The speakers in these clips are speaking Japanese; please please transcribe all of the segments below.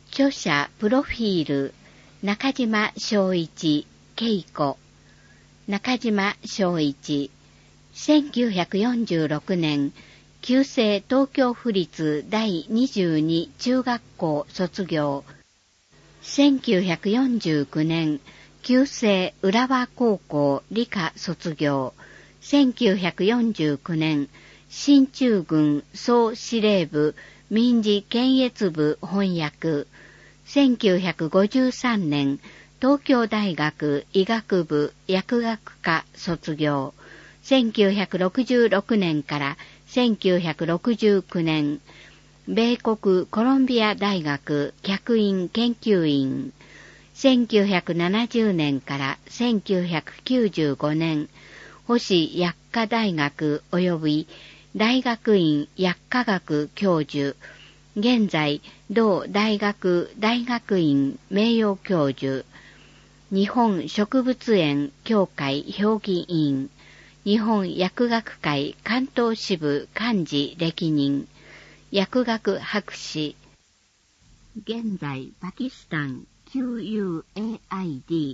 著者プロフィール、中島正一、恵子。中島正一、1946年、旧制東京府立第22中学校卒業。1949年、旧制浦和高校理科卒業。1949年、進駐軍総司令部民事検閲部翻訳。1953年、東京大学医学部薬学科卒業。1966年から1969年、米国コロンビア大学客員研究員。1970年から1995年、星薬科大学及び大学院薬科学教授。現在、同大学大学院名誉教授。日本植物園協会評議員。日本薬学会関東支部幹事歴任。薬学博士。現在、パキスタン QUAID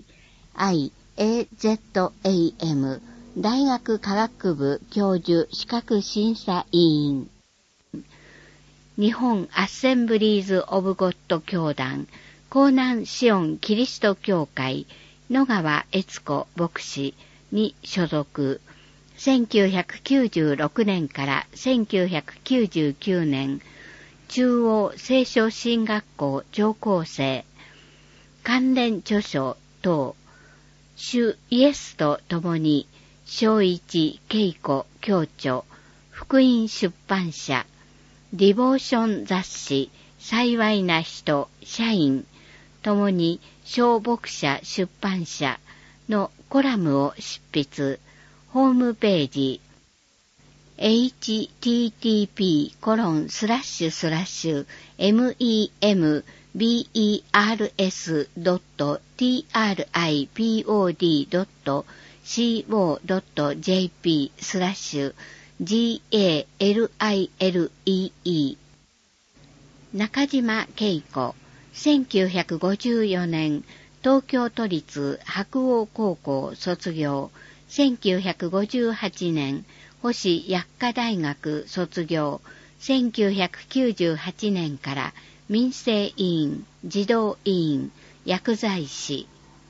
IAZAM 大学科学部教授資格審査委員。日本アッセンブリーズ・オブ・ゴッド教団江南シオンキリスト教会野川悦子牧師に所属。1996年から1999年、中央聖書神学校上校生。関連著書等、主イエスと共に、正一恵子教著、福音出版社、ディボーション雑誌、幸いな人、社員、共に小牧者出版社のコラムを執筆。ホームページ、https://members.tripod.co.jp/GALLEE。中島恵子、1954年、東京都立白鴎高校卒業。1958年、星薬科大学卒業。1998年から民生委員、児童委員、薬剤師。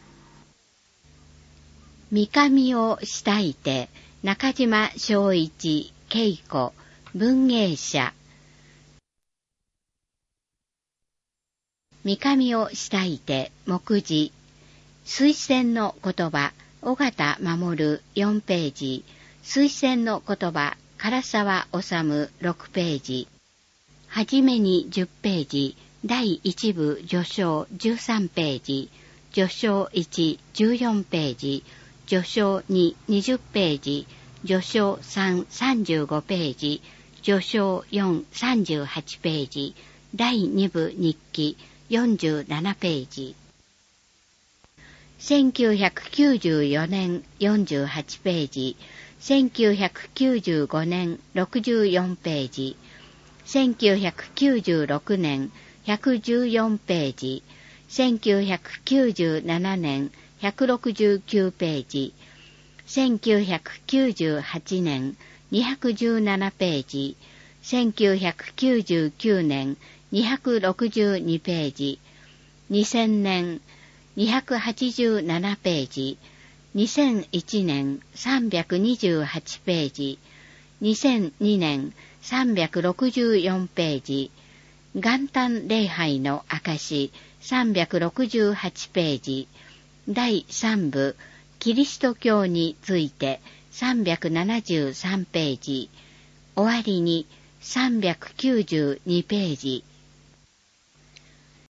三上を慕いて、中島正一、恵子、文芸者。三上を慕いて、目次。推薦の言葉、尾形守4ページ。推薦の言葉、唐沢治6ページ。はじめに10ページ。第1部序章13ページ。序章1、14ページ。序章2、20ページ。序章3、35ページ。序章4、38ページ。第2部日記47ページ。1994年48ページ。1995年64ページ。1996年114ページ。1997年169ページ。1998年217ページ。1999年262ページ。2000年287ページ。2001年328ページ。2002年364ページ。元旦礼拝の証368ページ。第3部キリスト教について373ページ。終わりに392ページ。